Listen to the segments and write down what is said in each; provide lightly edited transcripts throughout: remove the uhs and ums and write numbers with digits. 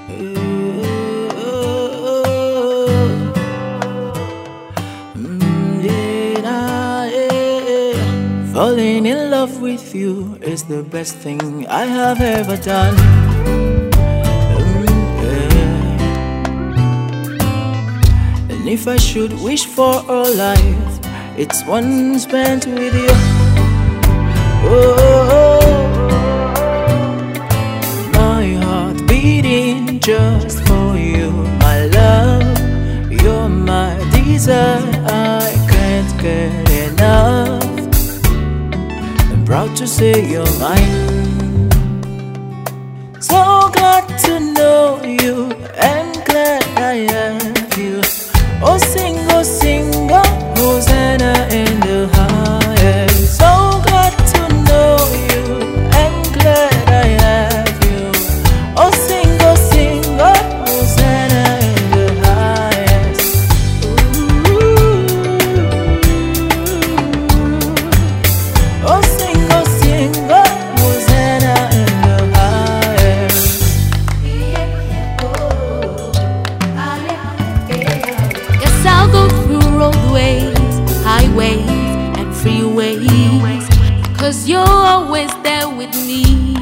Falling in love with you is the best thing I have ever done. And if I should wish for a life, it's one spent with you. My heart beating just for you, my love. You're my desire, I can't get enough. I'm proud to say you're mine. So glad to know you, and glad I have you. Oh, single, single, Hosanna in the highest. So glad to know you, and glad I have you. Oh, single, single, Hosanna in the highest. Oh, single, single, Hosanna in the highest. Yes, I'll go through roadways, highways, and freeways, 'cause you're always there with me.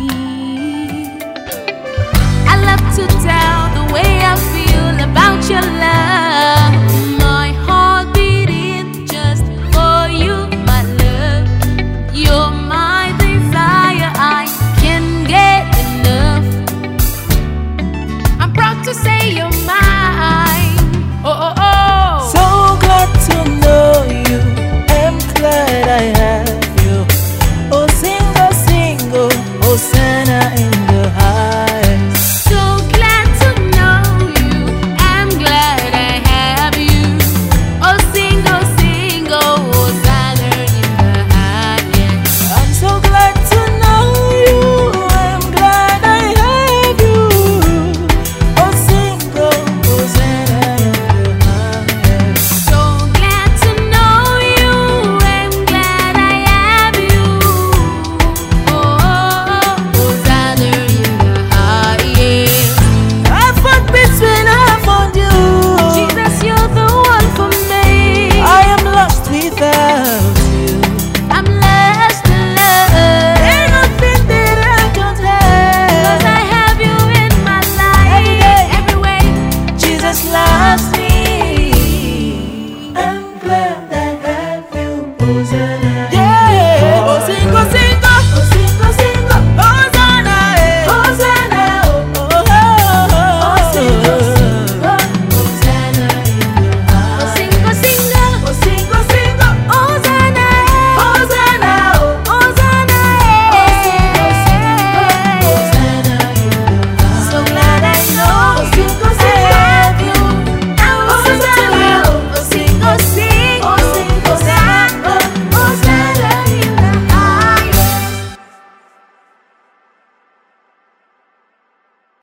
I love to tell the way I feel about your love. My heart beating just for you, my love. You're my desire, I can't get enough. I'm proud to say you're mine. Oh, oh, oh. So glad to know you, am glad I have you. Oh, single, single, Hosanna in